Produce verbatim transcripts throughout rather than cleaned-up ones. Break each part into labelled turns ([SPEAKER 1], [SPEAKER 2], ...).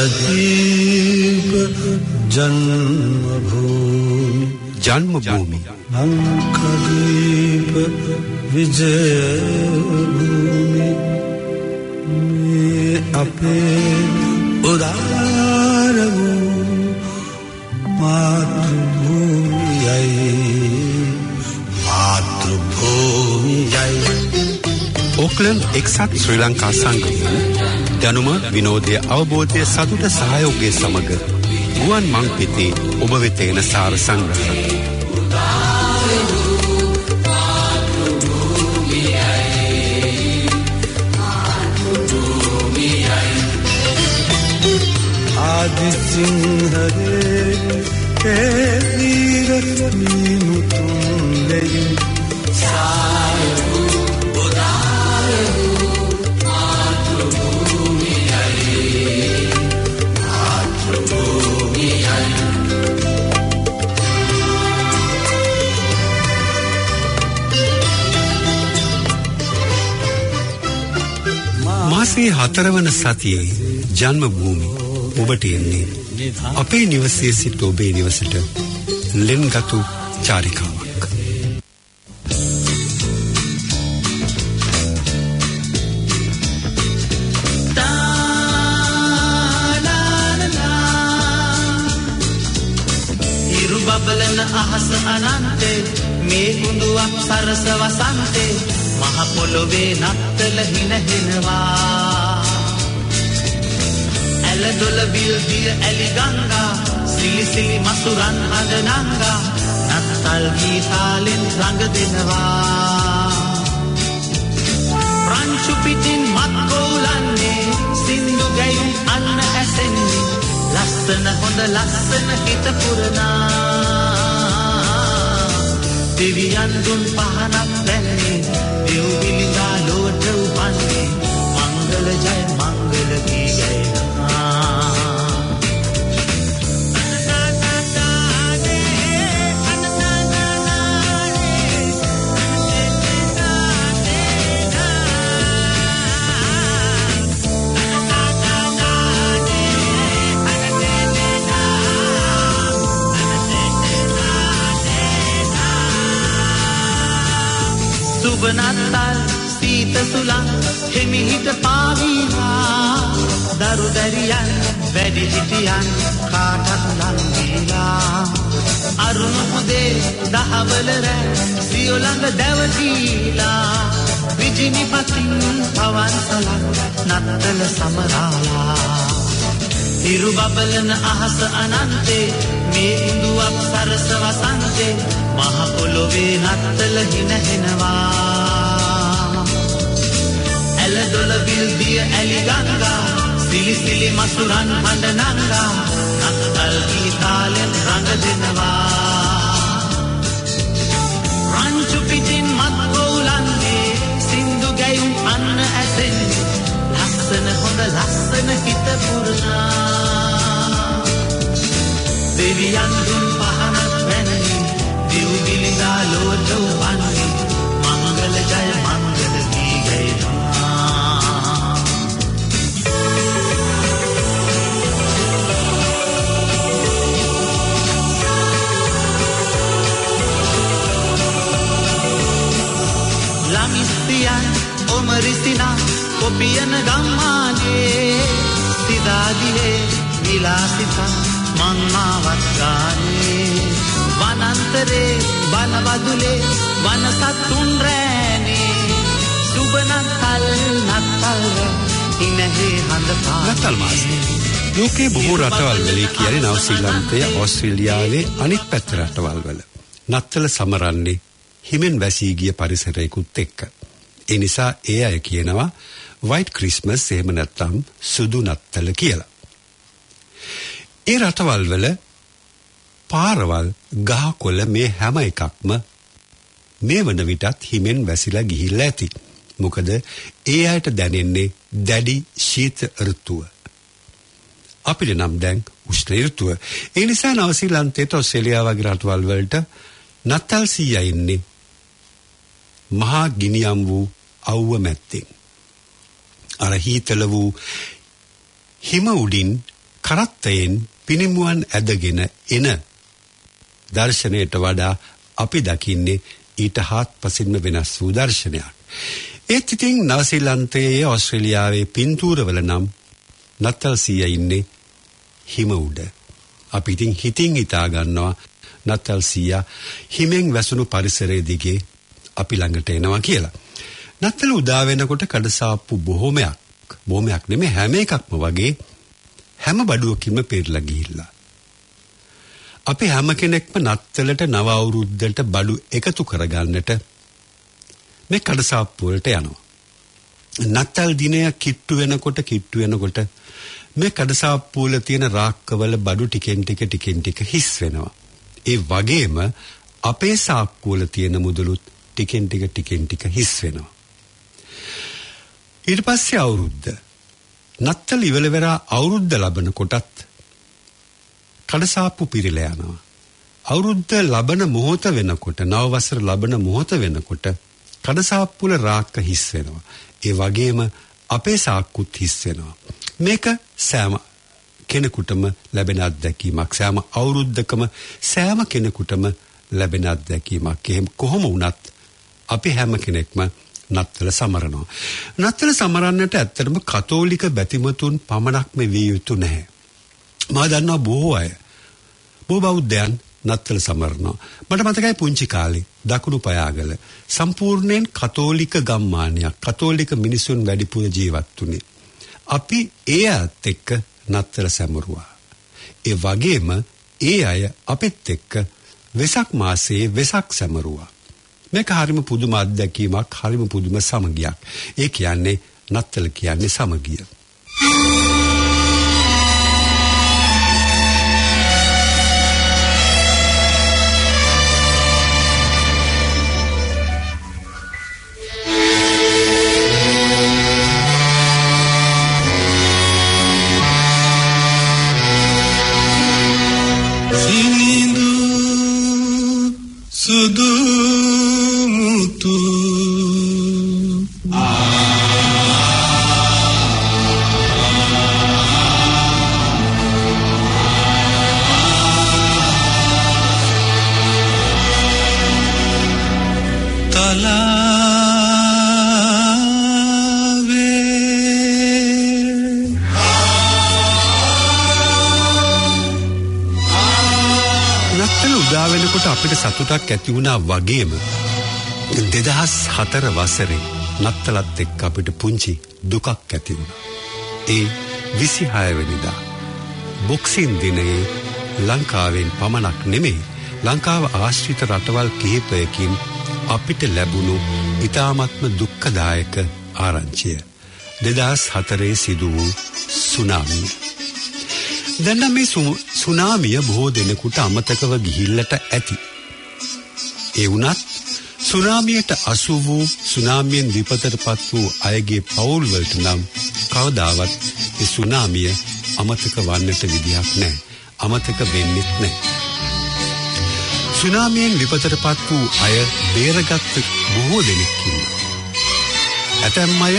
[SPEAKER 1] लंकादीप जन्मभूमि
[SPEAKER 2] जन्मभूमि
[SPEAKER 1] लंकादीप विजयभूमि में अपे उदार मातृभूमि मातृभूमि
[SPEAKER 2] ඕක්ලන්ඩ් එක්සත් ශ්‍රී ලංකා සංගමයෙන් දැනුම විනෝදය අවබෝධය සතුට සහයෝගය සමග ගුවන් මංපිතේ ඔබ වෙත එන සාර සංග්‍රහය
[SPEAKER 1] आदि सिंहरे के वीर मीनु तुम ले सारू उदारू मातृभूमि आई मातृभूमि आई
[SPEAKER 2] මාසේ හතරවන සතියේ ජන්මභූමි ඔබට එන්නේ අපේ නිවසේ සිට ඔබේ නිවසට ලෙන්ගතු චාරිකාවක්.
[SPEAKER 3] හිරු බබලන අහස අනන්තේ මේ කුඳුවක් සරස වසන්තේ මහ පොළොවේ නත්තල හිනහෙනවා ඇලදොල බිල්දිය ඇලි ගංගා සිලි සිලි මසුරන් හඳ නංගා නත්තල් ගීතාලෙන් රඟ දෙනවා ප්‍රංචු පිටින් මත් කෝලන්නේ සින්දු ගැයුම් අන්න ඇසෙන්නේ ලස්සන හොඳ ලස්සන හිත පුරනා දෙවියන් දුන් පහනක් දැන්නේ දෙව් විලිඳා ලොවට උපන්නේ මංගල ජය මංගල ගී සුබනත්තල් සීත සුලං හිමිහිට පාවිලා දරු දැරියන් වැඩි හිටියන් කාටත් ලංගීලා අරුණ පුදේ දහවල රැ සියොළඟ දැවටීලා විජිනිපතින් පවන් සලන් නත්තල සමරාලා හිරු බබලන අහස අනන්තේ මේ ඉඳුවක් සරස වසන්තේ මහ පොළොවේ නත්තල හිනහෙනවා ඇලදොල බිල්දිය ඇලි ගංගා සිලි සිලි මසුරන් හඳ නංගා නත්තල් ගීතාලෙන් රඟ දෙනවා රංචු පිටින් මත් කෝලන්නේ සින්දු ගැයුම් අන්න ඇසෙන්නේ ලස්සන හොඳ ලස්සන හිත පුරනා දෙවියන් දුන් පහනක් වැන්නේ දිව් විලිඳා ලොවට උපන්නේ මංගල ජය මංගල ගී ගයනවා ළමිස්තියන් ඔමරිසිනා කොපියන ගම්මානේ සිදාදියේ විලාසිතා මංමාවත් ගානේ වනන්තරේ වනවදුලේ වනසතුන් රෑනේ සුබනත්තල් නත්තල් ඉනහේ හඳ පා
[SPEAKER 2] නත්තල් මාසේ ලෝකේ බොහෝ රටවල් වල කියන්නේ නව ශ්‍රී ලංකාවේ ඕස්ට්‍රේලියාවේ අනිත් පැත්ත රටවල් වල නත්තල සමරන්නේ හිමෙන් වැසී ගිය පරිසරයකුත් එක්ක. ඒ නිසා ඒ අය කියනවා white christmas එහෙම නැත්නම් සුදු නත්තල කියලා. ඒ රටවල් වල පාරවල් ගහකොළ මේ හැම එකක්ම මේ වන විටත් හිමෙන් වැසිලා ගිහිල්ලා ඇති. මොකද ඒ අයට දැනෙන්නේ දැඩි ශීත ඍතුව. අපිට නම් දැන් උෂ්ණ ඍතුව. ඒ නිසා නව ශ්‍රීලන්තේට ඔස්ට්‍රේලියාව වගේ රටවල් වලට නත්තල් සීයා ඉන්නේ මහා ගිනියම් වූ අවුව මැත්තේ. අර හීතල වූ හිම උඩින් කරත්තයෙන් පිනිමුවන් ඇදගෙන එන දර්ශනයට වඩා අපි දකින්නේ ඊට හාත්පසින්ම වෙනස් වූ දර්ශනයක්. ඒත් ඉතින් නවසීලන්තයේ ඕස්ට්‍රේලියාවේ පින්තූරවල නම් නත්තල් සීයා ඉන්නේ හිම උඩ. අපි ඉතින් හිතින් හිතා ගන්නවා නත්තල් සීයා හිමෙන් වැසුණු පරිසරයේ දිගේ අපි ළඟට එනවා කියලා. නත්තල උදා වෙනකොට කඩසාප්පු බොහොමයක් බොහොමයක් නෙමෙයි හැම එකක්ම වගේ හැම බඩුවකින්ම පෙරලා ගිහිල්ලා. අපි හැම කෙනෙක්ම නත්තලට නව අවුරුද්දට බඩු එකතු කරගන්නට මේ කඩසාප්පු වලට යනවා. නත්තල් දිනය කිට්ටු වෙනකොට කිට්ටු වෙනකොට මේ කඩසාප්පු වල තියෙන රාක්කවල බඩු ටිකෙන් ටික ටිකෙන් ටික හිස් වෙනවා. ඒ වගේම අපේ සාක්කු වල තියෙන මුදලුත් ටිකෙන් ටික ටිකෙන් ටික හිස් වෙනවා. ඊට පස්සේ අවුරුද්ද නත්තල් ඉවල වෙලා අවුරුද්ද ලබන කොටත් කඩසාප්පු පිරিলা යනවා. අවුරුද්ද ලබන මොහොත වෙනකොට නව වසර ලබන මොහොත වෙනකොට කඩසාප්පු වල රාක්ක හිස් වෙනවා. ඒ වගේම අපේ සාක්කුත් හිස් වෙනවා. මේක සෑම කෙනෙකුටම ලැබෙන අත්දැකීමක්. සෑම අවුරුද්දකම සෑම කෙනෙකුටම ලැබෙන අත්දැකීමක්. එහෙම කොහොම වුණත් අපි හැම කෙනෙක්ම නත්තල සමරනවා. නත්තල සමරන්නට ඇත්තටම කතෝලික බැතිමතුන් පමණක් මේ විය යුතු නැහැ. මා දන්නවා බොහෝ අය බොහෝ බෞද්ධයන් නත්තල සමරනවා. මට මතකයි පුංචි කාලේ දකුණු පයාගල සම්පූර්ණයෙන් කතෝලික ගම්මානයක් කතෝලික මිනිසුන් වැඩිපුර ජීවත් වුණේ. අපි ඒ අත් එක්ක නත්තල සැමරුවා. ඒ වගේම ඒ අය අපිත් එක්ක වෙසක් මාසයේ වෙසක් සැමරුවා. මේක හරිම පුදුම අත්දැකීමක්, හරිම පුදුම සමගියක්. ඒ කියන්නේ නත්තල කියන්නේ සමගිය. අපිට සතුටක් ඇති වුණා වගේම දෙදහස් හතර වසරේ නත්තලත් එක්ක අපිට පුංචි දුකක් ඇති වුණා. ඒ විසිහය වෙනිදා බොක්සින් දිනේ ලංකාවෙන් පමණක් නෙමෙයි ලංකාව ආශ්‍රිත රටවල් කිහිපයකින් අපිට ලැබුණු ඉතාමත්ම දුක්ඛදායක ආරංචිය. දෙදහස් හතරේ සිදු වූ සුනාමිය. දැන් මේ සුනාමිය බොහෝ දෙනෙකුට අමතකව ගිහිල්ලට ඇති. ඒ වුණත් සුනාමියට අසු වූ සුනාමියෙන් විපතටපත් වූ අයගේ පවුල් වලට නම් කවදාවත් ඒ සුනාමිය අමතක වන්නට විදියක් නැහැ. අමතක වෙන්නේ නැහැ. සුනාමියෙන් විපතටපත් වූ අය බේරගත් බොහෝ දෙනෙක් ඉන්නවා. ඇතැම් අය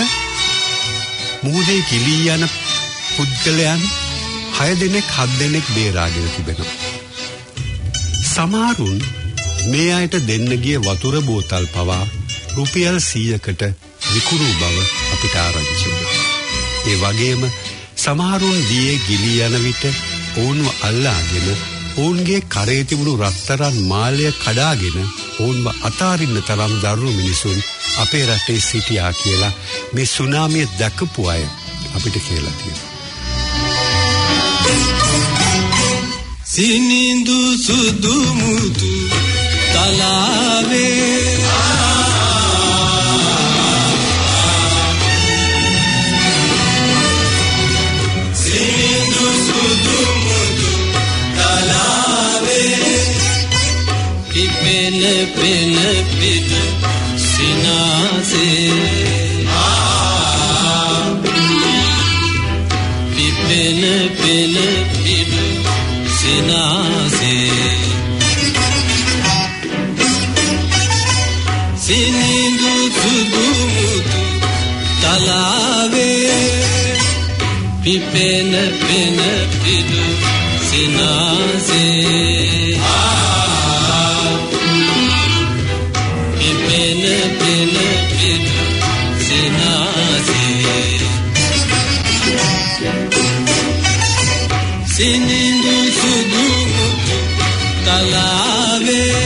[SPEAKER 2] මුහුදේ කිලී යන පුද්ගලයන් හය දෙනෙක් හත් දෙනෙක් බේරාගෙන තිබෙනවා. සමහරුන් මේ අයට දෙන්න ගිය වතුර බෝතල් පවා රුපියල් සීයකට විකුණු බව අපිට ආරංචි වුණා. ඒ වගේම සමහරුන් දියේ ගිලී යන විට ඔවුන්ව අල්ලාගෙන ඔවුන්ගේ කරේ තිබුණු රත්තරන් මාලය කඩාගෙන ඔවුන්ව අතාරින්න තරම් දරුණු මිනිසුන් අපේ රටේ සිටියා කියලා මේ සුනාමිය දැකපු අය අපිට කියලා තියෙනවා.
[SPEAKER 1] සිනිඳු සුදු මුතු තලාවේ සිනිඳු සුදු මුතු තලාවේ පිපෙන පෙන පිට සිනාසේ පිපෙන පෙන පිට සිනාසේ සිනිඳු සුදු මුතු තලාවේ ඉපෙන පෙන පිඩු සිනාසේ ඉපෙන පෙන පිඩු සිනාසේ සිනිඳු සුදු තලාවේ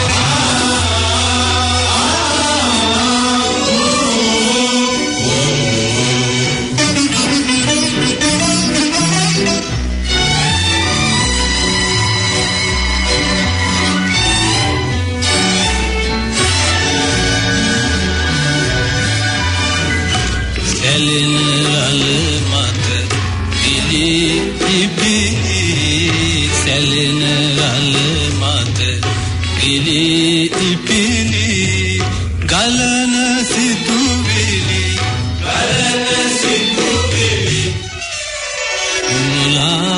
[SPEAKER 1] සැලෙන රළ මත පිලි ඉපිලි සැලෙන රළ මත පිලි ඉපිලි ගලන සිතුවිලි ගලන සිතුවිලි මුලා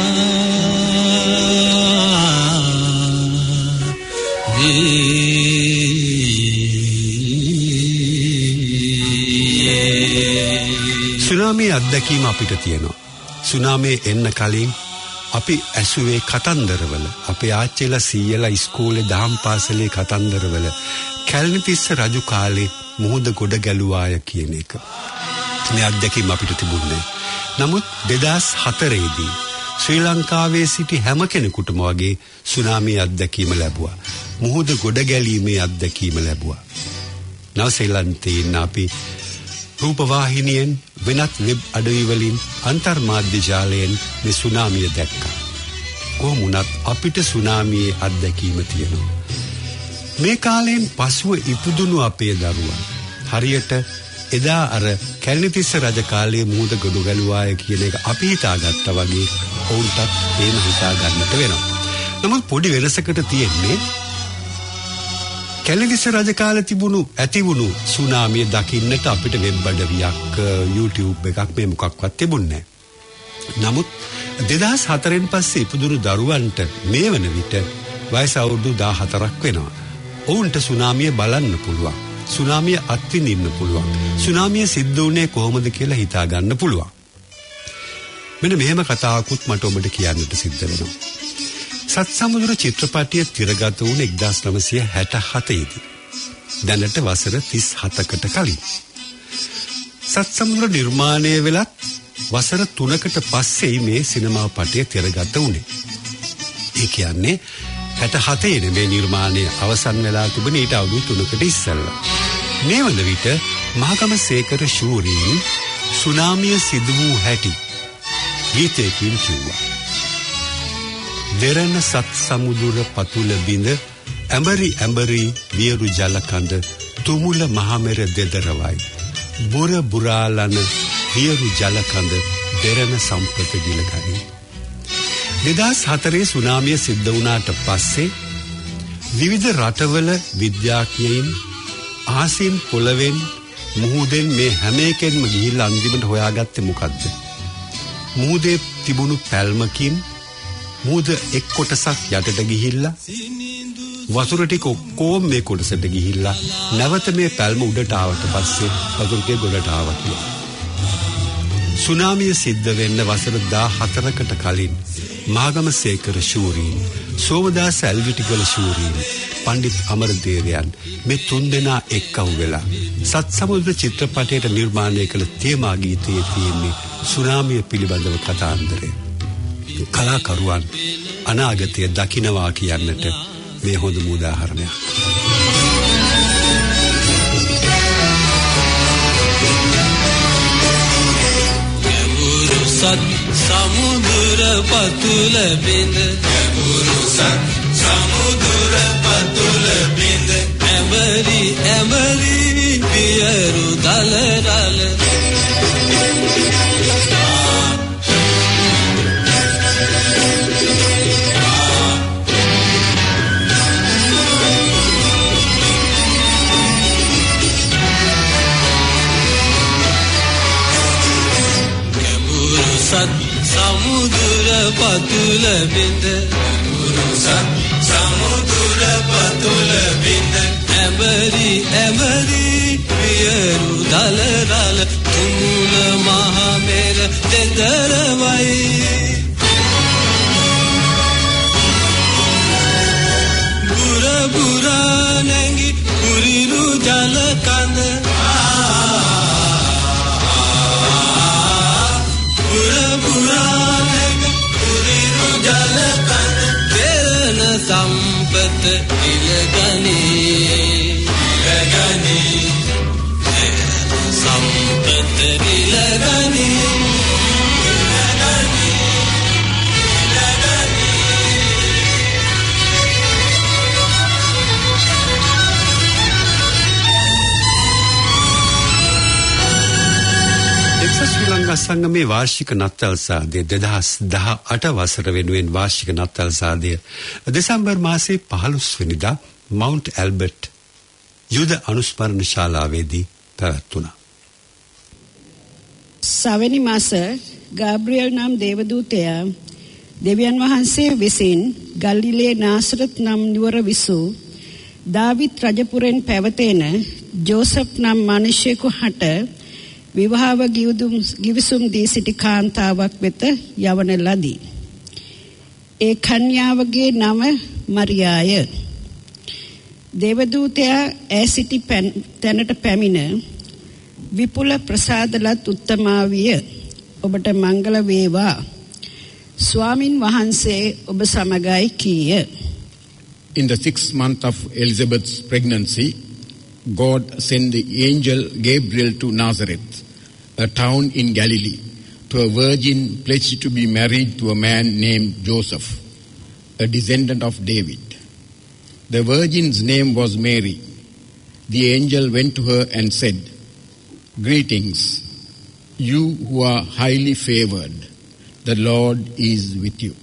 [SPEAKER 2] සුනාමි අත්දැකීම අපිට තියෙනවා. සුනාමිය එන්න කලින් අපි ඇසුවේ කතන්දරවල අපේ ආච්චිලා සීයලා ඉස්කෝලේ දහම් පාසලේ කතන්දරවල කැලණිතිස්ස රජු කාලේ මුහුද ගොඩ ගැලුවාය කියන එක. මේ අත්දැකීම අපිට තිබුණේ. නමුත් දෙදාස් හතරේ දී ශ්‍රී ලංකාවේ සිටි හැම කෙනෙකුටම වගේ සුනාමි අත්දැකීම ලැබුවා. මුහුද ගොඩ ගැලීමේ අත්දැකීම ලැබුවා. නවසීලන්තේ ඉන්න අපි රූපවාහිනියෙන් වෙනත් වෙබ් අඩවි වලින් අන්තර්මාධ්‍ය ජාලයෙන් මේ සුනාමිය දැක්කා. කොහොම වුණත් අපිට සුනාමියේ අත්දැකීම තියෙනවා. මේ කාලයෙන් පසුව ඉපදුණු අපේ දරුවන් හරියට එදා අර කැලණිතිස්ස රජ කාලයේ මුහුද ගොඩ ගැලුවාය කියන එක අපි හිතාගත්තා වගේ ඔවුන්ටත් එහෙම හිතා ගන්නට වෙනවා. නමුත් පොඩි වෙනසකට තියෙන්නේ කැලණිතිස්ස රජ කාලේ තිබුණු ඇතිවුණු සුනාමිය දකින්නට අපිට වෙබ් අඩවියක් YouTube එකක් මේ මොකක්වත් තිබුණේ නැහැ. නමුත් දෙදාස් හතරෙන් පස්සේ ඉපදුණු දරුවන්ට මේ වන විට වයස අවුරුදු දාහතරක් වෙනවා. ඔවුන්ට සුනාමිය බලන්න පුළුවන්. සුනාමිය අත්විඳින්න පුළුවන්. සුනාමිය සිද්ධ වුණේ කොහොමද කියලා හිතා ගන්න පුළුවන්. මෙන්න මෙහෙම කතාවකුත් මට ඔබට කියන්නට සිද්ධ වෙනවා. සත්සමුදුර චිත්‍රපටය තිරගත වුණ එක්දාස් නවසිය හැට හතේ දී. දැනට වසර තිස් හතකට කලින්. සත්සමුදුර නිර්මාණය වෙලත් වසර තුනකට පස්සේ මේ සිනමා පටය තිරගත වුණේ. ඒ කියන්නේ හැට හතේ මේ නිර්මාණය අවසන් වෙලා තිබුණේ ඊට අවුරුදු තුනකට ඉස්සෙල්ලා. මේ වන විට මහගමසේකර ශූරීන් සුනාමිය සිදු වූ හැටි ගීතයකින් කිව්වා. දෙරණ සත් සමුදුර පතුල බිඳ ඇඹරි ඇඹරි වියරු ජලකඳ තුමුල මහමෙර දෙදරවයි බුර බුරාලන වියරු ජලකඳ දෙරණ සම්පත ගිලකයි. දෙදාස් හතරේ සුනාමිය සිද්ධ වුණාට පස්සේ විවිධ රටවල විද්‍යාඥයින් ආසින් පොළවෙන් මුහුදෙන් මේ හැම එකෙන්ම ගිහිල්ලා අන්තිමට හොයාගත්තේ මොකද්ද? මුහුදේ තිබුණු පැල්මකින් මුහුද එක් කොටසක් යටට ගිහිල්ලා වතුර ටික ඔක්කොම මේ කොටසට ගිහිල්ලා නැවත මේ පැල්ම උඩට ආවට පස්සේ වතුර ටික ගොඩට ආවා කියලා. සුනාමිය සිද්ධ වෙන්න වසර දාහතරකට කලින් මහගමසේකර ශූරීන්, සෝමදාස ඇල්විටිගල ශූරීන්, පණ්ඩිත් අමරදේවයන් මේ තුන්දෙනා එක්කහු වෙලා සත්සමුද්‍ර චිත්‍රපටයට නිර්මාණය කළ තේමා ගීතයේ තියෙන්නේ සුනාමිය පිළිබඳව කතාන්දරය. කලාකරුවන් අනාගතය දකිනවා කියන්නට මේ හොඳම උදාහරණයක්.
[SPEAKER 1] සත් සමුදුර පතුල බිඳ ගැඹුරු සත් සමුදුර පතුල බිඳ ඇඹරි ඇඹරි පියරු දලරල සමුදුර පතුල බිඳ ගැඹුරු සත් සමුදුර පතුල බිඳ ඇඹරි ඇඹරි පියරු දලරල තුමුල මහමෙර දෙදරවයි බුර බුර නැගි කුරිරු ජල කඳ බුර බුර නැගි කුරිරු ජල කඳ පෙරණ සම්පත ඉලගනී ඉලගනී සම්පත ඉලගනී
[SPEAKER 2] ශ්‍රී ලංකා සංගමේ වාර්ෂික නත්තල් සාදය දෙදහස් දහ අට වසර වෙනුවෙන් වාර්ෂික නත්තල් සාදය දෙසැම්බර් මාසයේ පහළොස් වෙනිදා මවුන්ට් ඇල්බර්ට් යුද අනුස්මරණ ශාලාවේදී පැවැත්වුණා.
[SPEAKER 4] සවැනි මාස ගාබ්‍රියල් නම් දේවදූතයා දෙවියන් වහන්සේ විසින් ගලිලේ නාසරත් නම් නුවර විසූ දාවිත් රජපුරෙන් පැවතෙන ජෝසප් නම් මිනිසෙකු හට විවාහව ගිවිසුම් දී සිටි කාන්තාවක් වෙත යවන ලදී. ඒ කන්‍යාවගේ නම මරියාය. දේවදූතයා ඈ සිටි තැනට පැමිණ විපුල ප්‍රසාදලත් උත්තමාවිය ඔබට මංගල වේවා. ස්වාමින් වහන්සේ ඔබ සමගයි කීය.
[SPEAKER 5] In the sixth month of Elizabeth's pregnancy, God sent the angel Gabriel to Nazareth, a town in Galilee, to a virgin pledged to be married to a man named Joseph, a descendant of David. The virgin's name was Mary. The angel went to her and said, "Greetings, you who are highly favored. The Lord is with you."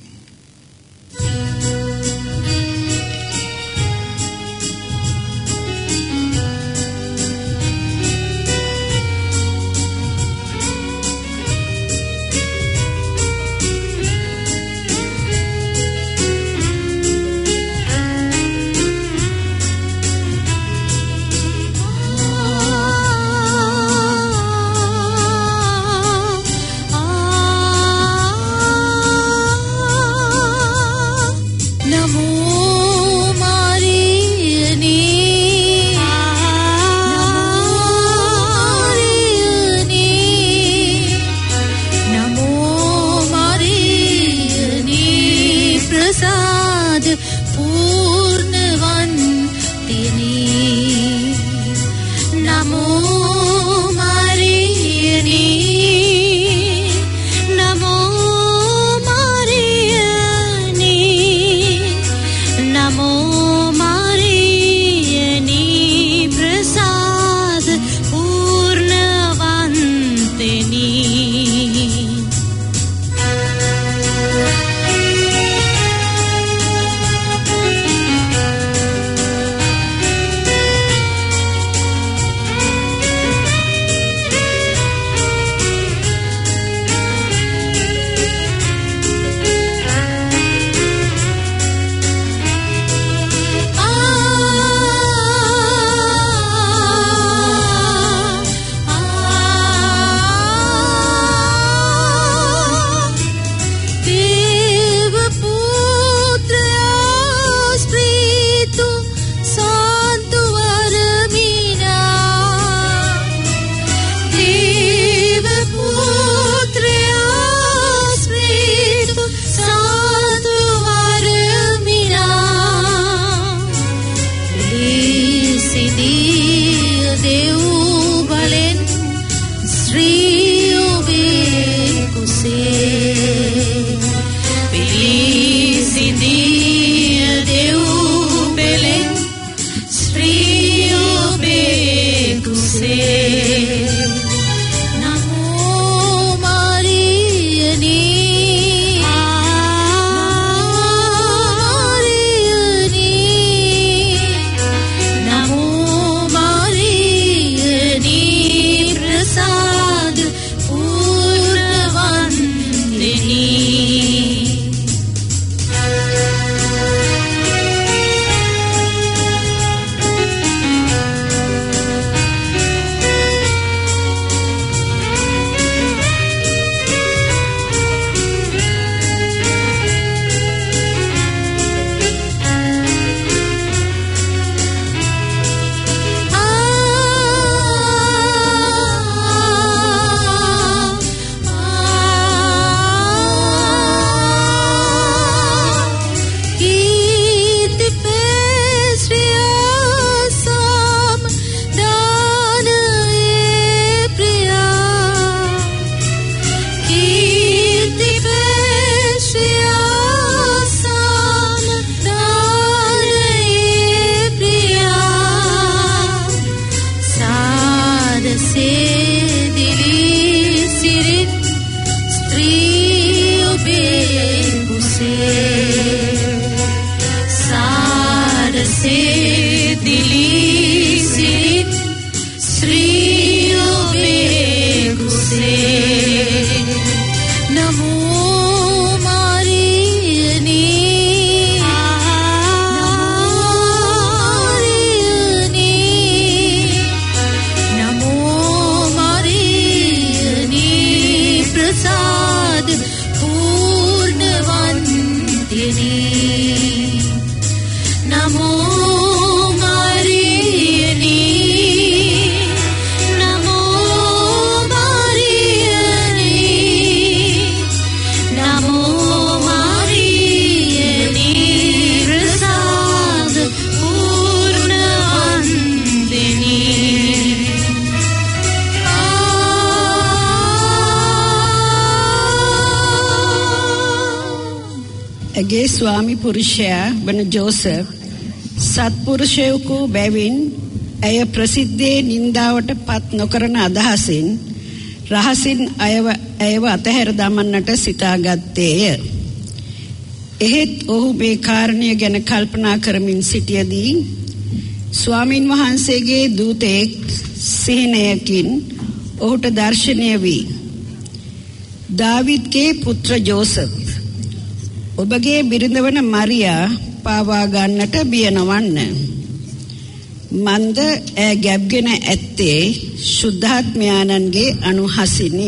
[SPEAKER 4] ඇගේ ස්වාමි පුරුෂයා වන Joseph සත්පුරුෂයෙකු බැවින් ඇය ප්‍රසිද්ධියේ නින්දාවට පත් නොකරන අදහසින් රහසින් අයව ඇයව අතහැර දමන්නට සිතාගත්තේය. එහෙත් ඔහු මේ කාරණය ගැන කල්පනා කරමින් සිටියදී ස්වාමින් වහන්සේගේ දූතෙක් සිහිනයකින් ඔහුට දර්ශනය වී දාවිද්ගේ පුත්‍ර ජෝසප් ඔබගේ බිරිඳ වන මරියා පාවා ගන්නට බිය නොවන්න. මන්ද ඈ ගැබ්ගෙන ඇත්තේ ශුද්ධාත්මයාණන්ගේ අනුහසිනි.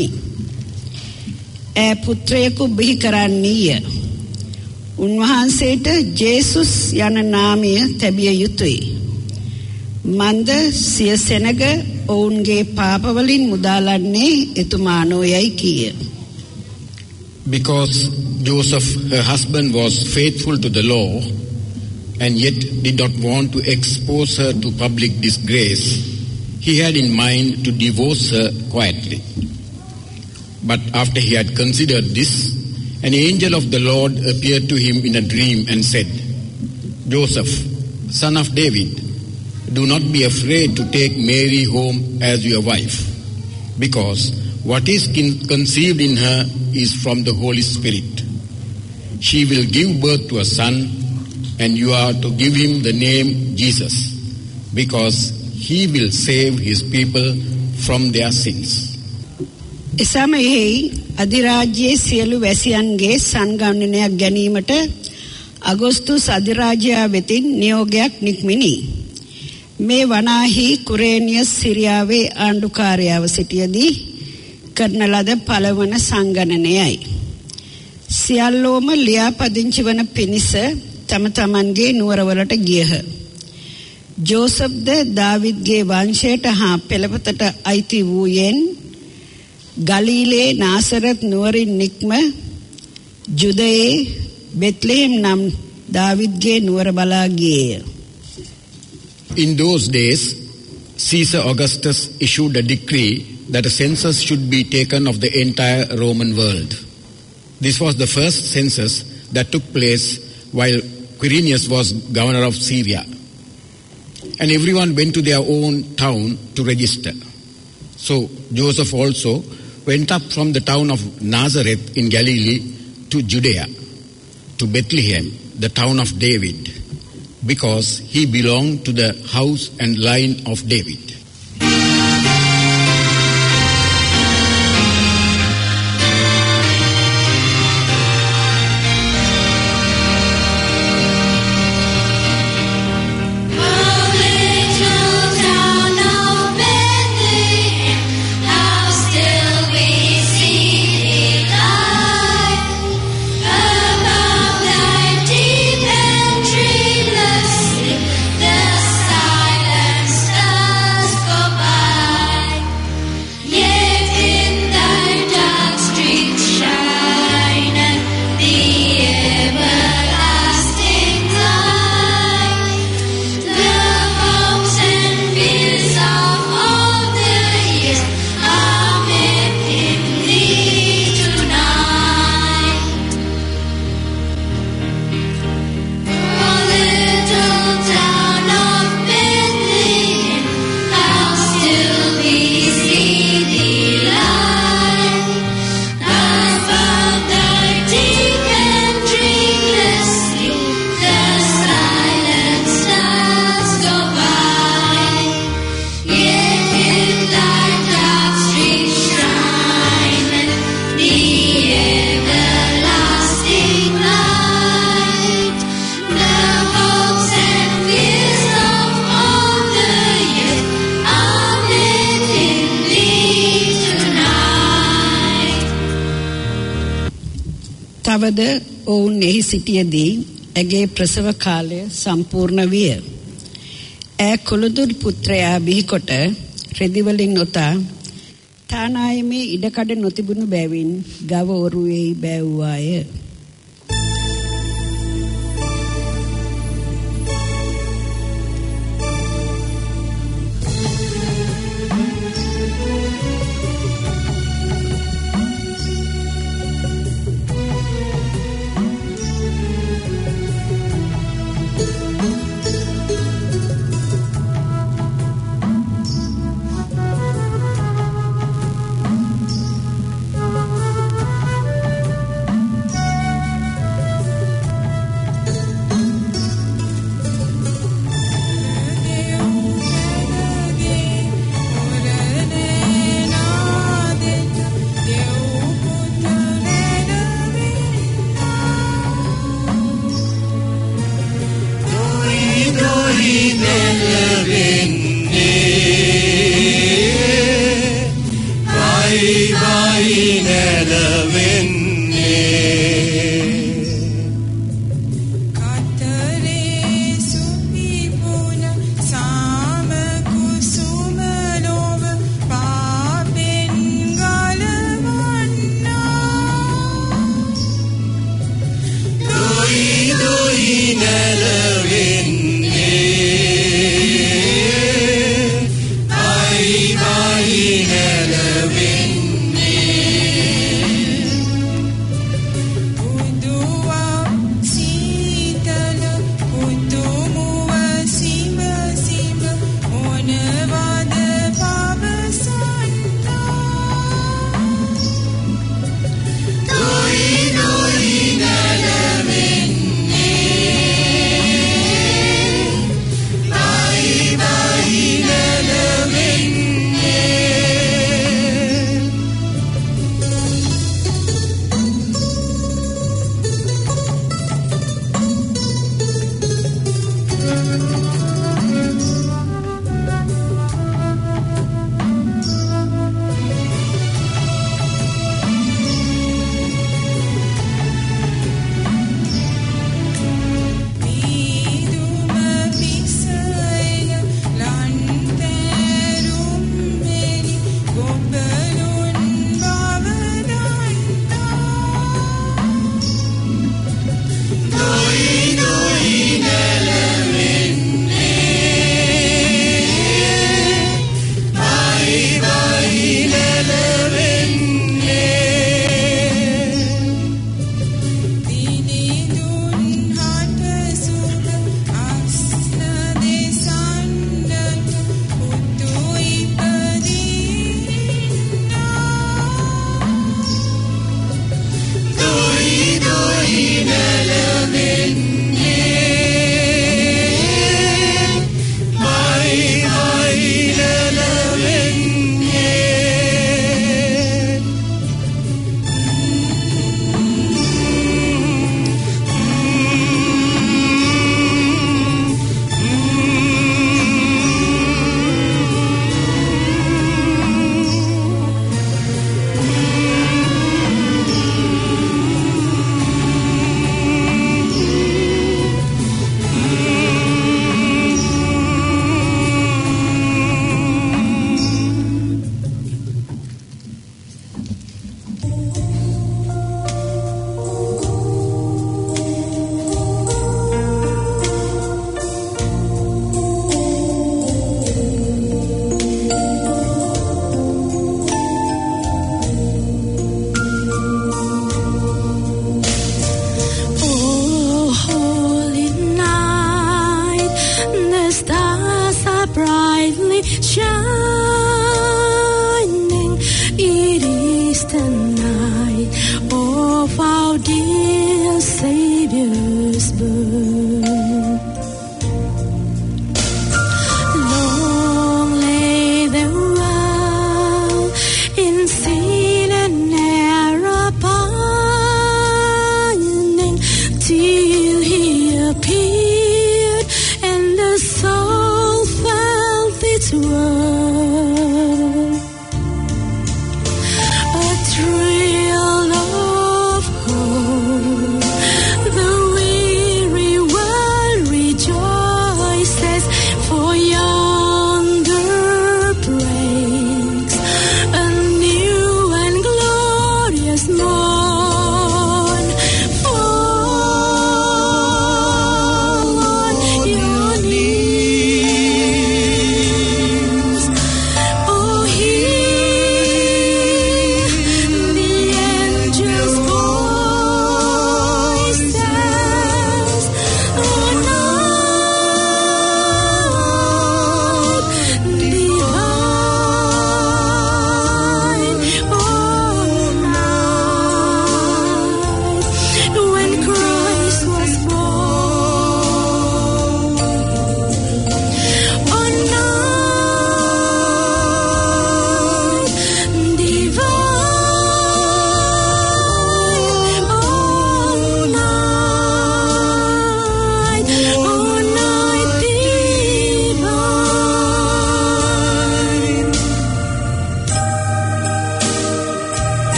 [SPEAKER 4] ඈ පුත්‍රයෙකු බිහි කරන්නීය. උන්වහන්සේට ජේසුස් යන නාමය තැබිය යුතුය. මන්ද සිය සෙනග ඔවුන්ගේ පාපවලින් මුදාලන්නේ එතුමානෝයයි කීය.
[SPEAKER 5] Because Joseph, her husband, was faithful to the law and yet did not want to expose her to public disgrace, he had in mind to divorce her quietly. But after he had considered this, an angel of the Lord appeared to him in a dream and said, Joseph, son of David, do not be afraid to take Mary home as your wife, because what is conceived in her is from the Holy Spirit. She will give birth to a son, and you are to give him the name Jesus, because he will save his people from their sins.
[SPEAKER 4] එසමයෙහි අධිරාජ්‍යයේ සියලු වැසියන්ගේ සංගමනයක් ගැනීමට අගෝස්තුස් අධිරාජයා වෙතින් නියෝගයක් නික්මිනි. මේ වනාහි කුරේනියස් සිරියාවේ ආණ්ඩුකාරයව සිටියදී කරන ලද පළවන සංගණනයයි. සියල්ලෝම ලියාපදිංචි වන පිණිස තම තමන්ගේ නුවරවලට ගියහ. ජෝසප්ද දාවිද්ගේ වංශයට හා පෙළපතට අයිති වූයෙන් ගලීලේ නාසරත් නුවරින් නික්ම ජුදයේ බෙත්ලෙහෙම් නම් දාවිද්ගේ නුවර බලා ගියේය.
[SPEAKER 5] In those days, Caesar Augustus issued a decree that a census should be taken of the entire Roman world. This was the first census that took place while Quirinius was governor of Syria. And everyone went to their own town to register. So Joseph also went up from the town of Nazareth in Galilee to Judea, to Bethlehem, the town of David, because he belonged to the house and line of David.
[SPEAKER 4] තවද ඔවුන් එහි සිටියදී ඇගේ ප්‍රසව කාලය සම්පූර්ණ විය. ඈ කොළදුරු පුත්‍රයා බිහිකොට රෙදිවලින් ඔතා තානායමේ ඉඩකඩ නොතිබුණු බැවින් ගව ඔරුවේ බැව්වාය.
[SPEAKER 1] අයිවයි නැලවෙන්නේ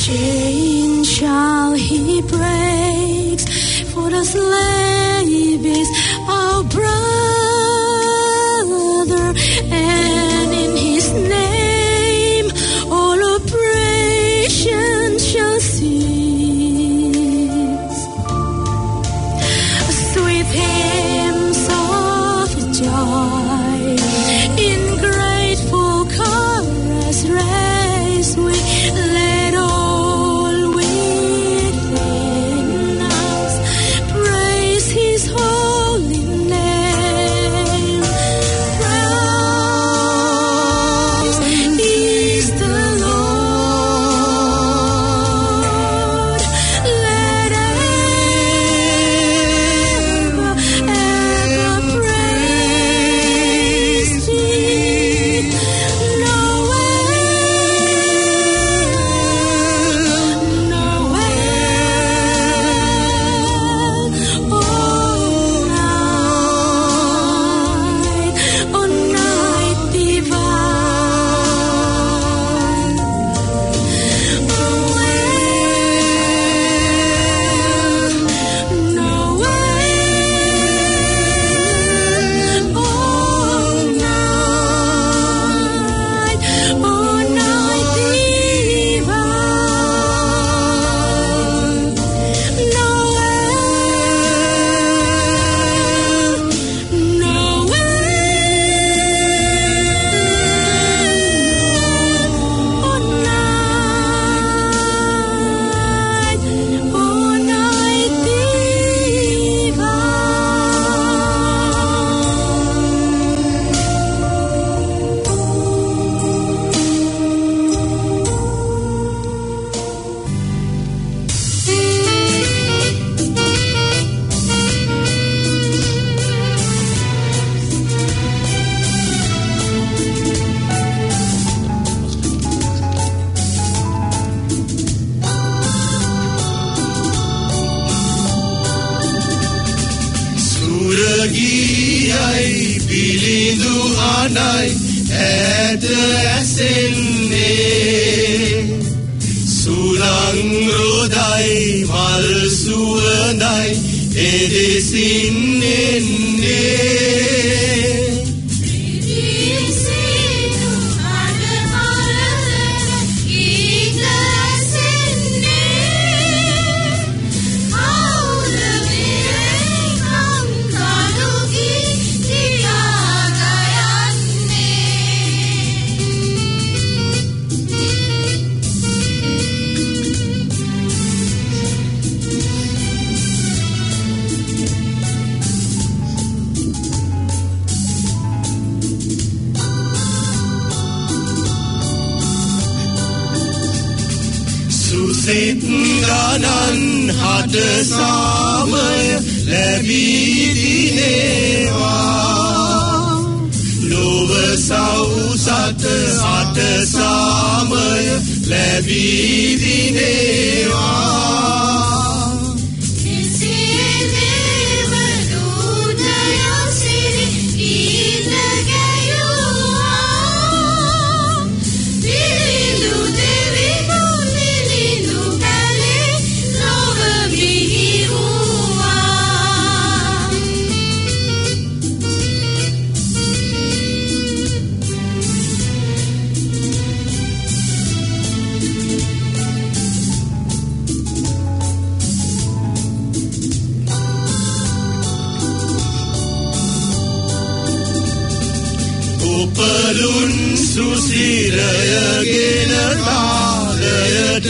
[SPEAKER 6] chain shall he break, for the slave is our brother, and in his name all oppression shall cease. Sweet hymns of joy in grateful chorus raise we, let all within us praise his holy name. Praise is the Lord. Let ever, ever praise thee. Noel, Noel, all night, all night divine. Noel, Noel, all night, all night divine. Noel, Noel, all night, all night divine.
[SPEAKER 1] සුරගියයි පිළිඳු අනයි ඈත ඇසෙන්නේ සුලං රොදයි මල් සුවඳයි එදෙසින් එන්නේ සුසිත් ගණන් හට සාමය ලැබී දිනේවා ලොව සවුසත අට සාමය ලැබී දිනේවා උපලුන් සුසිරයගෙන තාලයට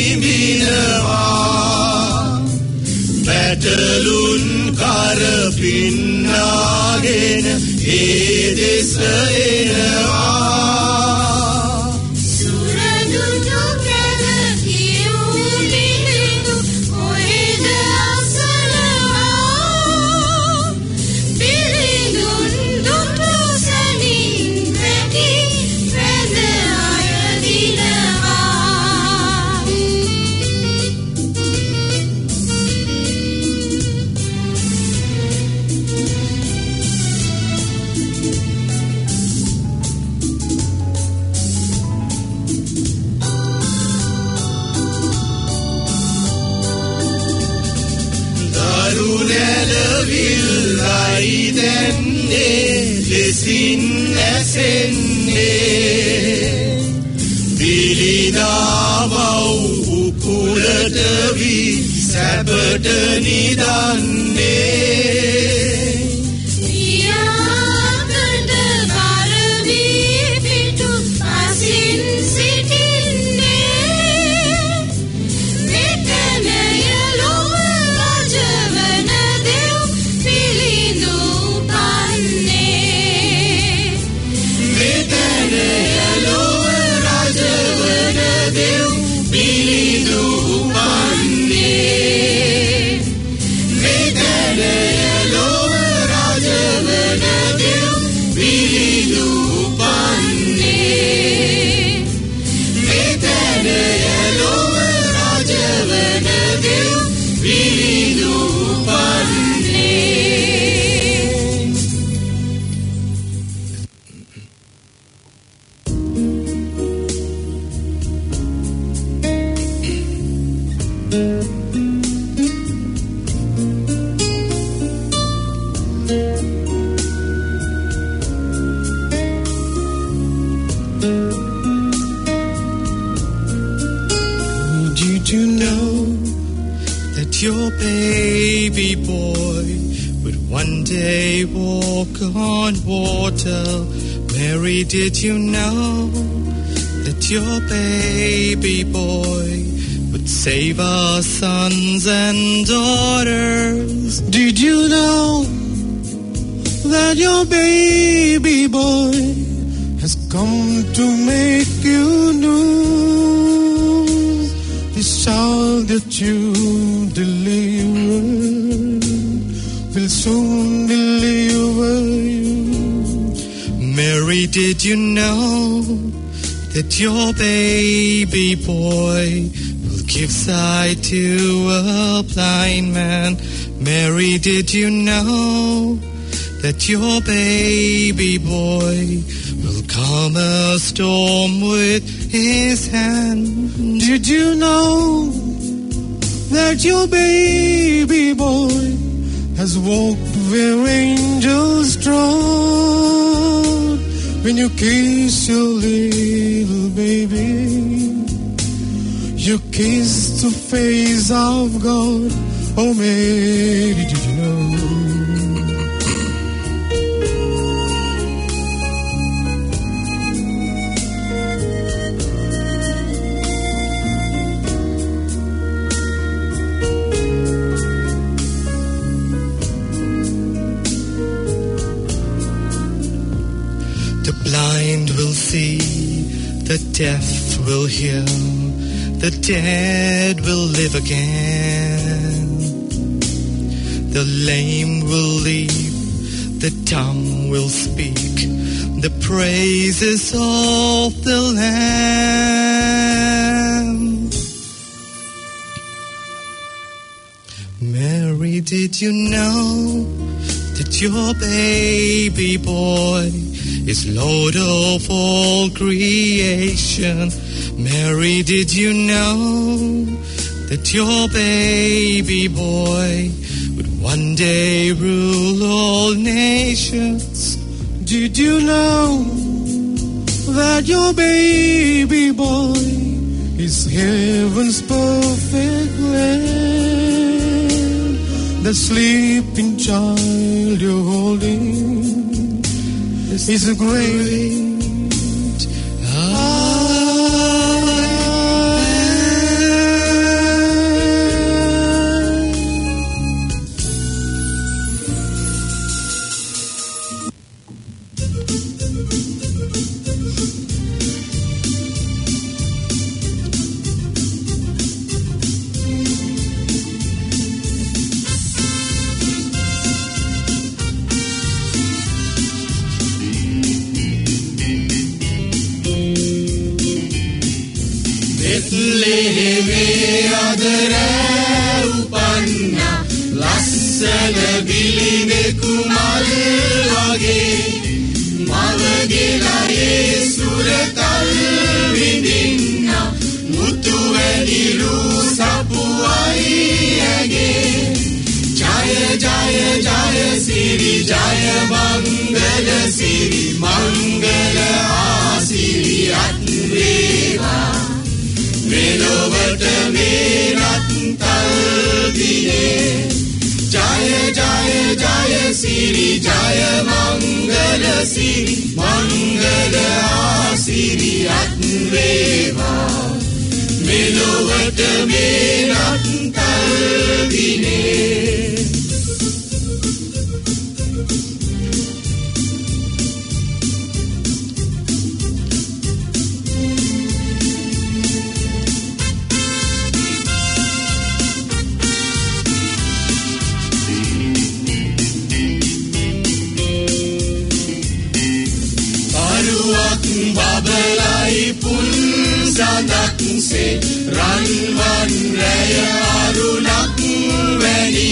[SPEAKER 1] පිඹිනවා පැටලුන් කර පින්නාගෙන ඒ දෙස එනවා මරු නැලවිල්ලයි දැන්නේ ලෙසින් ඇසෙන්නේ විලිදාවව් උකුලට වී සැපට නිදන්නේ
[SPEAKER 6] පියාකට බර වී පිටු අසින් සිටින්නේ මෙතන යලොව රජවන දෙව් පිළිඳු පන්නේ
[SPEAKER 1] මෙතන යලොව රජවන දෙව් පිළිඳු පන්නේ මෙතන යලොව රජවන දෙව් පිළිඳු පන්නේ මෙතන යලොව රජවන දෙව් පිළිඳු පන්නේ Did you know that your baby boy would one day walk on water? Mary, did you know that your baby boy would save our sons and daughters? Did you know that your baby boy has come to make you new? This child that you delivered will soon deliver you. Mary, did you know that your baby boy will give sight to a blind man? Mary, did you know that your baby boy will calm a storm with his hand? Did you know that your baby boy has walked where angels trod? When you kiss your little baby, you kiss the face of God. Oh, Mary, did you know? The blind will see, the deaf will hear, the dead will live again. The lame will leap, the dumb will speak, the praises of the Lamb. Mary, did you know that your baby boy is Lord of all creation? Mary, did you know that your baby boy would one day rule all nations? Did you know that your baby boy is heaven's perfect land? The sleeping child you're holding is a great I ලෙහෙමේ අදර උපන්නා ලස්සන බිලිනෙකු මල් වගේ මවගෙලා ඒ සුරතල් විඳින්නා මුතු වැනි රූ සපුවයි ඇගේ ඡාය ජය මංගල සිරි මංගල ආසිරියත් වේවා මෙලොවට මේනත් තල් දිනේ ජය ජය ජය සිරි ජය මංගල සිරි මංගල ආසිරියත් වේවා මෙලොවට මේනත් තල් දිනේ බබලයි පුන් සඳක් සේ රන්වන් රැය අරුණක් වැනි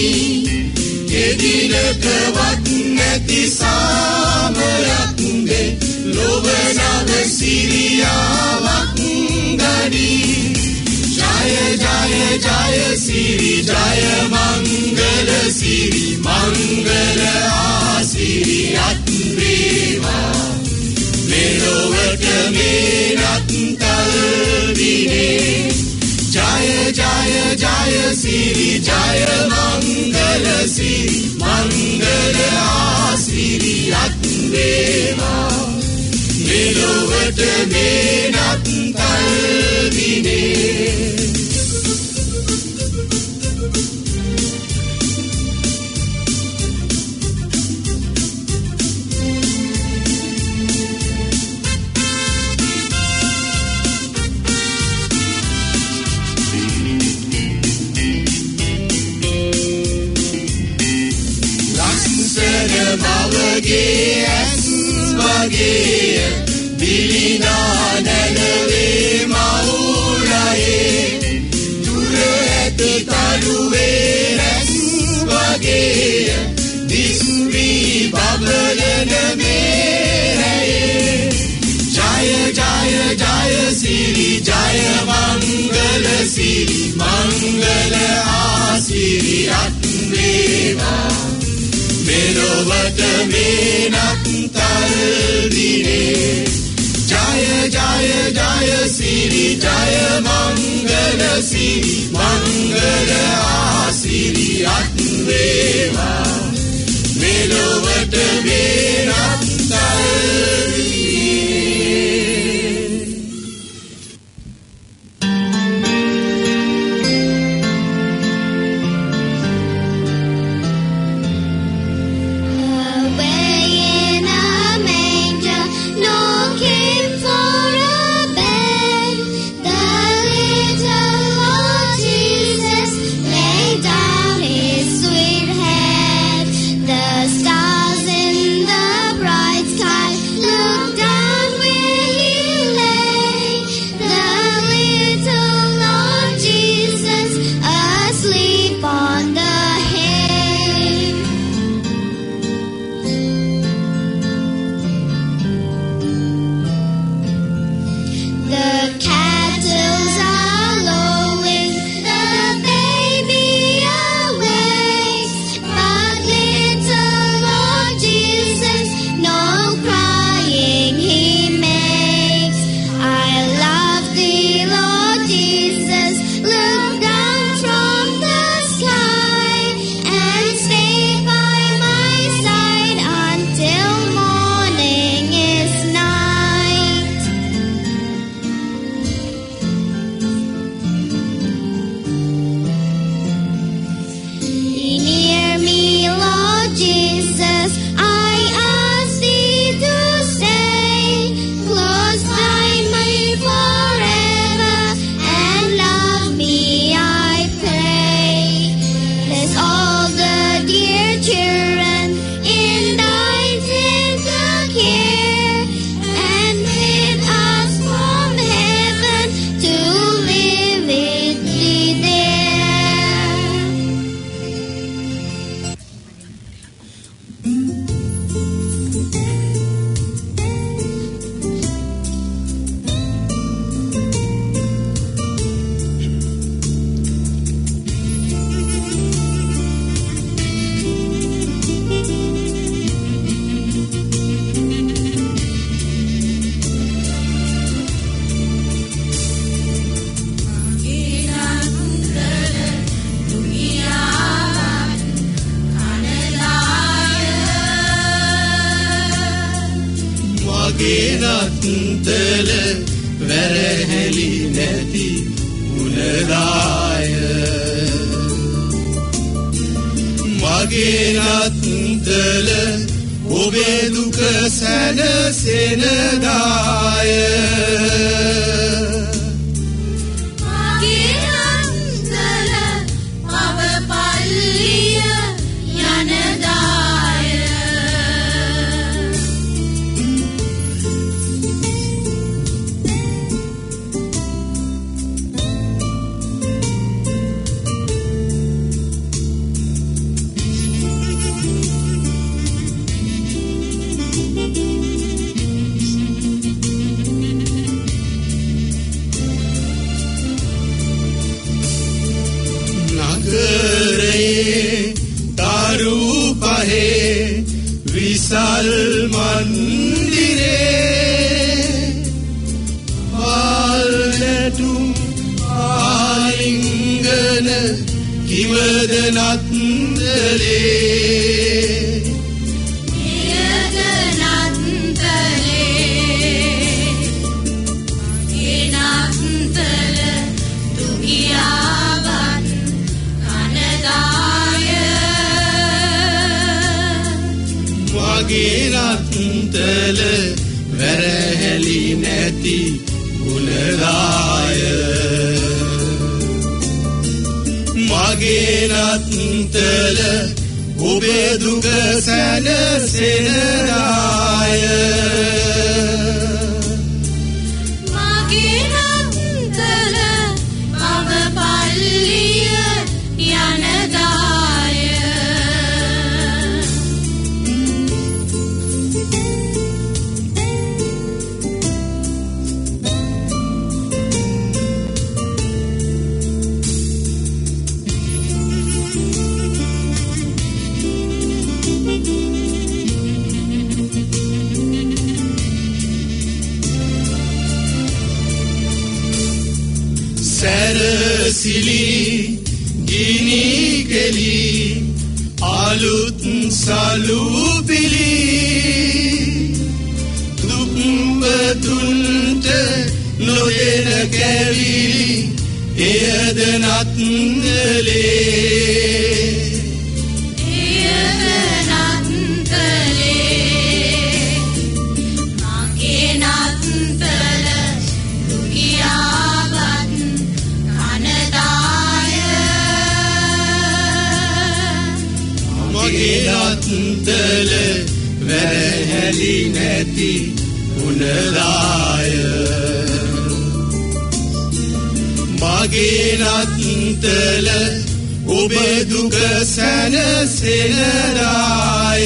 [SPEAKER 1] එදිනකවත් නැති සාමයක් වේ ලොව නව සිරියාවක් ගනි ජය ජය ජය සිරි ජය මංගල සිරි මංගල ආසිරියත් වේවා මෙලොවට මේනත් තල් දිනේ ජය ජය ජය සිරි ජය මංගල සිරි මංගල ආසිරියත් වේවා මෙලොවට මේනත් තල් දිනේ මවගේ ඇස් වගේ බිලිනා නැලවේ මවුලයේ දුර ඇති තරුවේ ඇස් වගේ දිස්වී බබලන මේරයේ ජය ජය ජය සිරි ජය මංගල සිරි මංගල ආසිරියත් වේවා මෙලොවට මේනත් තල් දිනේ ජය ජය ජය සිරි ජය මංගල සිරි මංගල ආසිරියත් වේවා මෙලොවට මේනත් තල්
[SPEAKER 6] Jesus
[SPEAKER 1] ගුණදාය මගේ නත්තල ඔබේ දුක සැනසෙනදාය
[SPEAKER 6] මගේ නත්තල පව පල්ලිය යනදාය
[SPEAKER 1] විසල් මන්දිරේ ආල්නටුම් ආලිංගන කිවද නත්තලේ
[SPEAKER 6] නියද නත්තලේ මගේ නත්තල දුගියාවත් කනදාය
[SPEAKER 1] මගේ නත්තල වැරහැලි නැති ගුණදාය මගේ නත්තල ඔබේ දුක සැනසෙනදාය
[SPEAKER 6] මගේ නත්තල පව පල්ලිය යනදාය
[SPEAKER 1] සැරසිලි ගිනි කෙලි අලුත් සලුපිලි දුක්වතුන්ට නොදෙන කැවිලි එයද නත්තලේ
[SPEAKER 6] එයද නත්තලේ මගේ නත්තල දුගියාවත් කනදාය
[SPEAKER 1] මගේ නත්තල වැරහැලි නැති ගුණදාය මගේ නත්තල ඔබේ දුක සැනසෙනදාය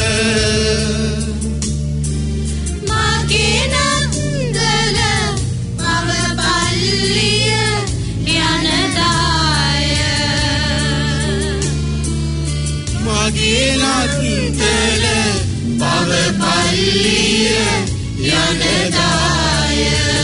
[SPEAKER 6] මගේ නත්තල පව පල්ලිය යනදාය
[SPEAKER 1] මගේ නත්තල පව පල්ලිය යනදාය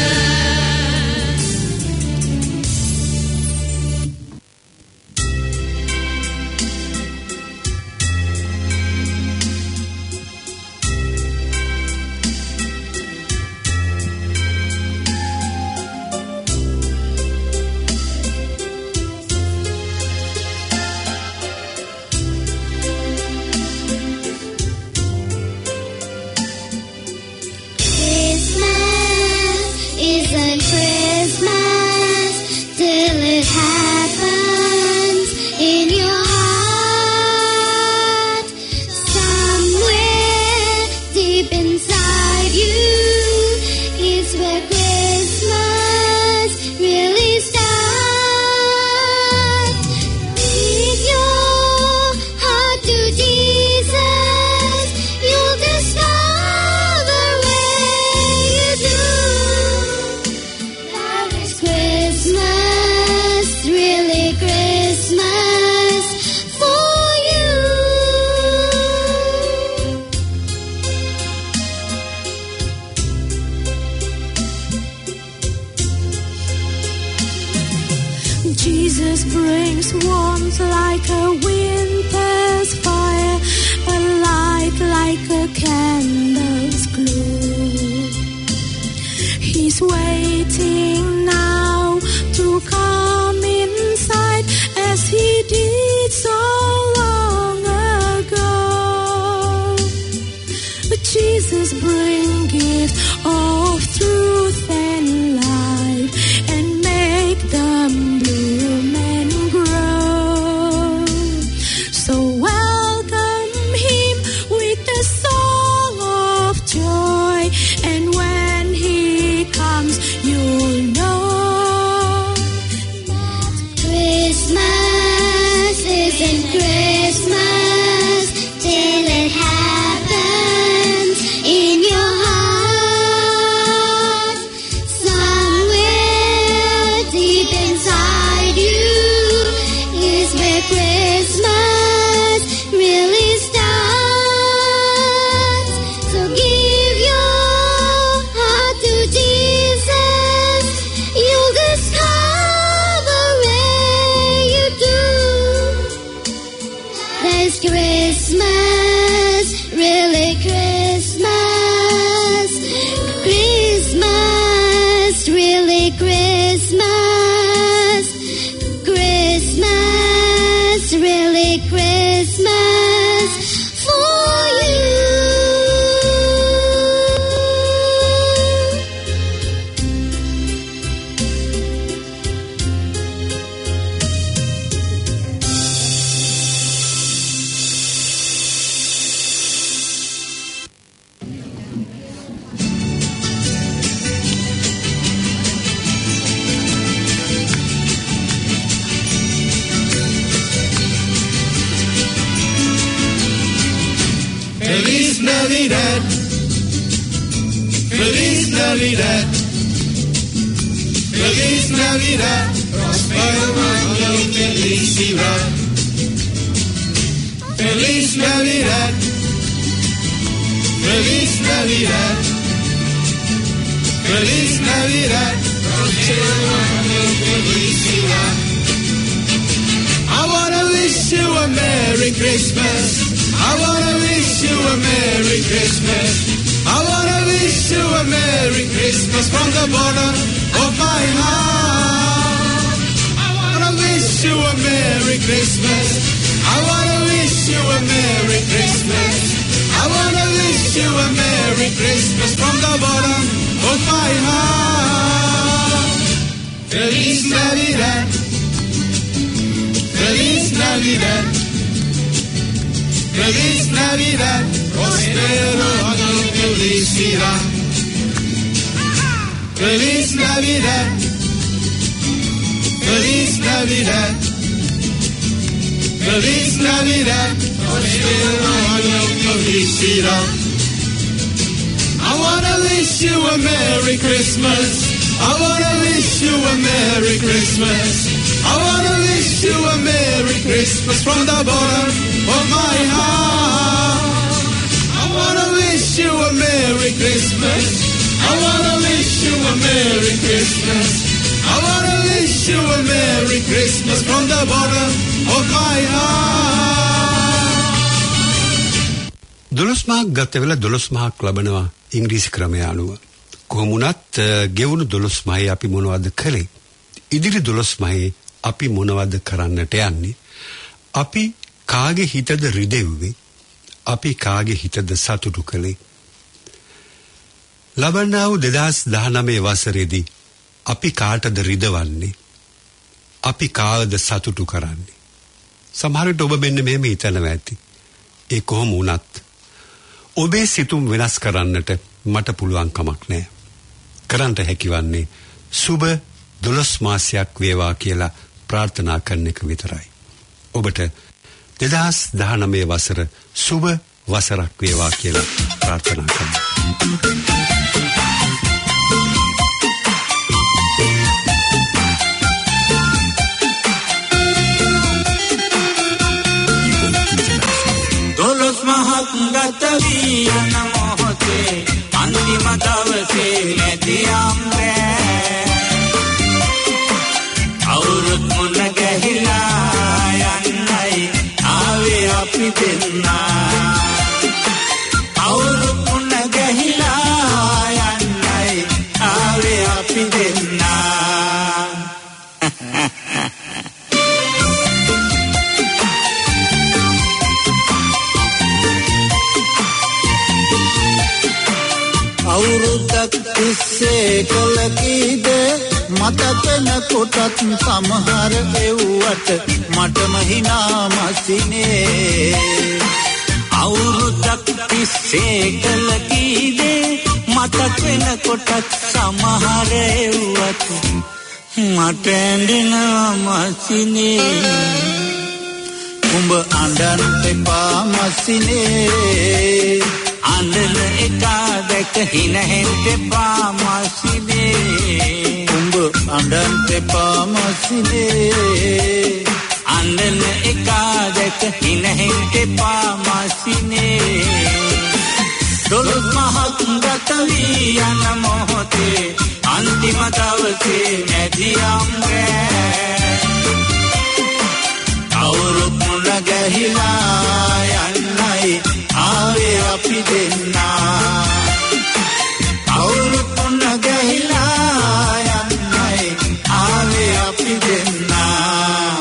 [SPEAKER 6] Jesus brings warmth like a winter's fire, a light like a candle's glow. He's waiting now to come. in Christmas till it happens in your heart. Somewhere deep inside you is where Christmas really starts. So give your heart to Jesus. You'll discover where you do. There's Christmas, really Christmas. Christmas, really Christmas. Christmas, really Christmas for you.
[SPEAKER 1] Feliz Navidad, Feliz Navidad, Feliz Navidad, prospero año y felicidad. Feliz Navidad, Feliz Navidad, Feliz Navidad, prospero año y felicidad. I wanna wish you a Merry Christmas. I wanna wish you a Merry Christmas. I wanna wish you a Merry Christmas from the bottom of my heart. I wanna wish you a Merry Christmas. I wanna wish you a Merry Christmas. I wanna wish you a Merry Christmas from the bottom of my heart. Feliz Navidad. Feliz Navidad. Feliz Navidad, prospero año y felicidad. Feliz Navidad, Feliz Navidad, Feliz Navidad, prospero año y felicidad. I wanna wish you a Merry Christmas. I wanna wish you a Merry Christmas. I wanna wish you a Merry Christmas from the bottom of my heart. I wanna wish you a Merry Christmas. I wanna wish you a Merry Christmas. I wanna wish you a Merry Christmas from the bottom of my heart.
[SPEAKER 2] දොළොස් mark ගත වෙලා දොළොස් mark ලබනවා ඉංග්‍රීසි ක්‍රමය අනුව. කොහොම වුණත් ගෙවුණු දොළොස් මාහේ අපි මොනවද කළේ? ඉදිරි දොළොස් මාහේ අපි මොනවද කරන්නට යන්නේ? අපි කාගේ හිතද රිදෙව්වේ? අපි කාගේ හිතද සතුටු කළේ? ලබන්නා වූ දෙදහස් දහනවය වසරේදී අපි කාටද රිදවන්නේ? අපි කාවද සතුටු කරන්නේ? සමහර විට ඔබ මෙන්න මෙහෙම හිතනවා ඇති. ඒ කොහොම වුණත් ඔබේ සිතුම් වෙනස් කරන්නට මට පුළුවන් කමක් නැහැ. කරන්නට හැකිවන්නේ සුබ දොළොස් මාසයක් වේවා කියලා ප්‍රාර්ථනා කරන එක විතරයි. ඔබට දෙදහස් දහනවය වසර සුබ වසරක් වේවා කියලා ප්‍රාර්ථනා කරනවා.
[SPEAKER 3] දොළොස් මහක් ගත වී යන මොහොතේ අන්තිම දවසේ නැති අම්බෑ අවුරුදු මුණ ගැහිලා යන්නයි ආවේ අපි දෙන්නා අවුරුදු මුණ ගැහිලා යන්නයි ආවේ අපි දෙන්නා අවුරුද්දක් තිස්සේ කළ කීද මතක නැකොටත් සමහර එව්වට මටම හිනා මසිනේ අවුරුද්දක් තිස්සේ කළ කීද මතක වෙනකොටත් සමහර එව්වට මට ඇඬෙනවා මසිනේ උඹ අඬන්න එපා මස්සිනේ අඬන එක දැක හිනෙහෙන්න එපා මස්සිනේ උඹ අඬන්න එපා මස්සිනේ අඬන එක දැක හිනෙහෙන්න එපා මස්සිනේ දොළොස් මහත් ගත වී යන මොහොතේ අන්තිම දවසේ නැදියම් රෑ අවුරුත් මුණ ගැහිලා යන්නයි ආවේ අපි දෙන්නා අවුරුත් මුණ ගැහිලා යන්නයි ආවේ අපි දෙන්නා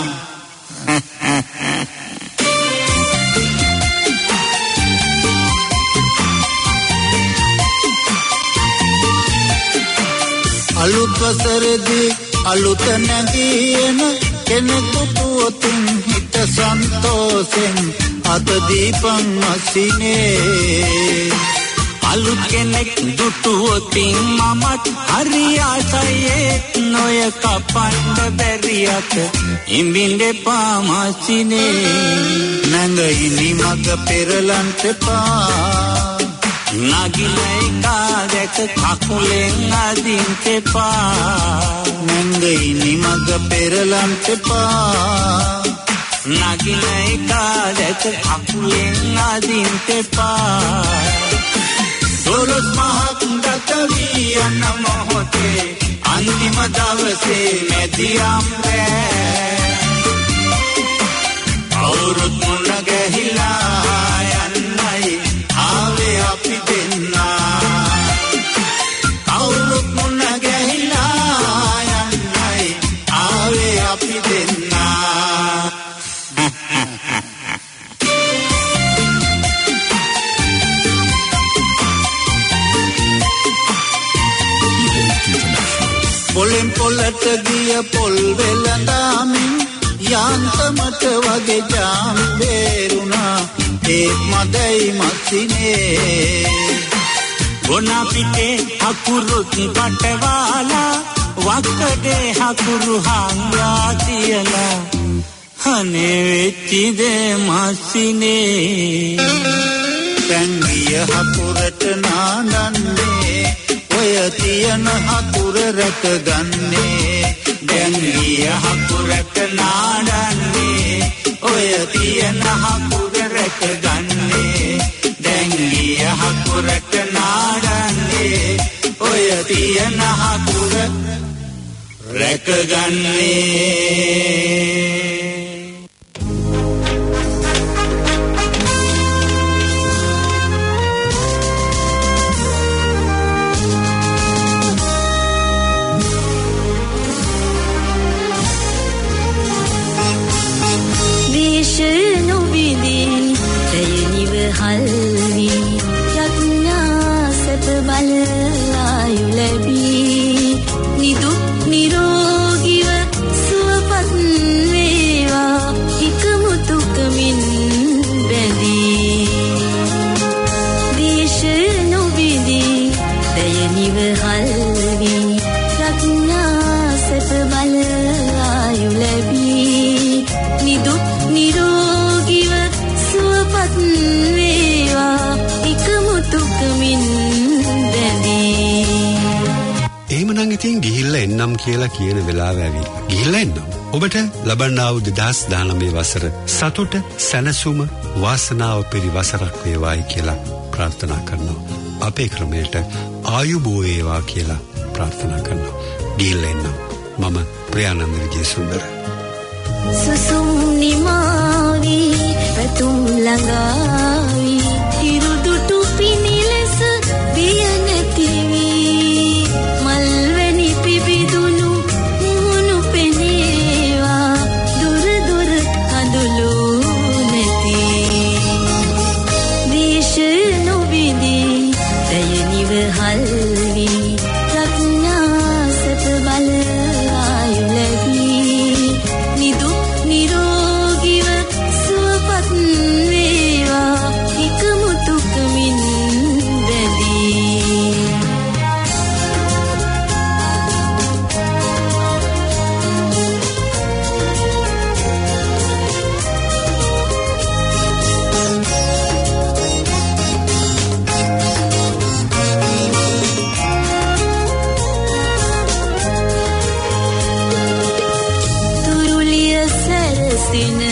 [SPEAKER 3] අලුත් වසරේදී අලුත නැගින කෙනෙකුට උතින් හිත සන්තෝෂෙන් අත දීපන් මස්සිනේ අලුත් කෙනෙක් දුටුවොතින් මමත් හරි ආසයේ නොය කපන්න බැරියට ඉඹින්න එපා මස්සිනේ නැංගිනි මග පෙරලන්ට එපා නගිලයි කාදක කකුලෙන් අදින්න එපා නැංගිනි මග පෙරලන්ට එපා නගිලයි කාදක කකුලෙන් අදින්න එපා දොළොස් මහත් ගත වී යන මොහොතේ අන්තිම දවසේ නැදියම් රෑ අවුරුත් මුණ ගැහිලා යන්නයි ආවේ අපි දෙන්නා අවුරුත් මුණ ගැහිලා යන්නයි ආවේ අපි දෙන්නා පොලෙන් පොලට ගිය පොල් වෙලඳාමින් යාන්තමට වගේ ජාම් බේරුණා ඒත් මදයි මස්සිනේ ගොන පිටේ හකුරුත් පටවාලා වක්කඩේ හකුරු හංගා තියලා හනේ වෙච්චි දේ මස්සිනේ පැංගිය හකුරට නානන්නේ ඔය තියන හකුර රැකගන්නේ පැංගිය හකුරට නානන්නේ ඔය තියන හකුර රැකගන්නේ දැංගිය හකුරට නාඩන්නේ ඔය තියන හකුර රැකගන්නේ
[SPEAKER 7] හල්වි යඥා සත බල ආයු ලැබී නිදුක් නිරෝගීව සුවපත් වේවා හිකමුතුකමින් බැඳී දේශ නොබිදී දයනිව හල්වි යඥා සත බල ආයු ලැබී නිදුක් නිරෝගීව සුවපත්
[SPEAKER 2] එහෙමනම් ඉතින් ගිහිල්ලා එන්නම් කියලා කියන වෙලාව ඇවිල්ලා. ගිහිල්ලා එන්නම්. ඔබට ලබන්නා වූ දෙදහස් දානමය වසර සතුට, සැනසුම, වාසනාව පිරි වසරක් වේවායි කියලා ප්‍රාර්ථනා කරනවා. අපේ ක්‍රමයට ආයුබෝ වේවා කියලා ප්‍රාර්ථනා කරනවා. ගිහිල්ලා එන්නම්. මම ප්‍රියානන්ද විජේසුන්දර.
[SPEAKER 7] සුසුම් නිමාවි පැතුම් ළඟාවි හිරුදුටු පිනිලෙස බිය නැතිවි මල්වැනි පිබිදුණු මුහුණු පෙනේවා දුර දුර හඳුළු නැති දේශ නොබිදී දයනිව හල්වි ප්‍රඥා සත බල ආයු ලැබී නිදුක් නිරෝගීව සුවපත් වේවා සින